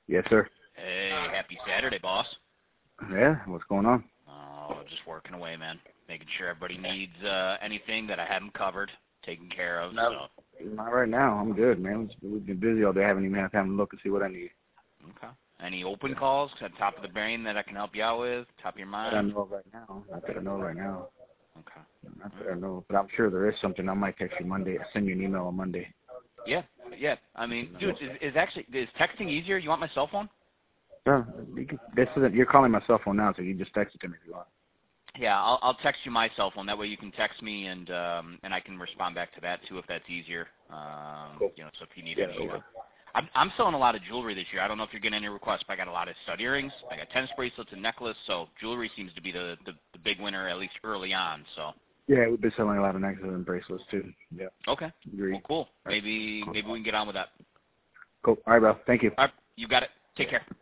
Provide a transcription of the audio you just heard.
Yes, sir. Hey, happy Saturday, boss. Yeah, what's going on? Oh, just working away, man. Making sure everybody needs anything that I haven't covered, taken care of. No, not right now. I'm good, man. We've been busy all day. I haven't even had time to look and see what I need. Okay. Any open calls at top of the brain that I can help you out with? Top of your mind? I don't know right now. Not that I know right now. Okay. Not that I know, but I'm sure there is something. I might text you Monday. I'll send you an email on Monday. Yeah. I mean, dude, is texting easier? You want my cell phone? No, you're calling my cell phone now, so you just text it to me if you want. Yeah, I'll text you my cell phone. That way you can text me, and I can respond back to that too if that's easier. Cool. So if you need any. I'm selling a lot of jewelry this year. I don't know if you're getting any requests, but I got a lot of stud earrings. I got tennis bracelets and necklace. So jewelry seems to be the big winner, at least early on. So. Yeah, we've been selling a lot of necklaces and bracelets too. Yeah. Okay. Agreed. Well, cool. Maybe we can get on with that. Cool. All right, bro. Thank you. All right. You got it. Take care.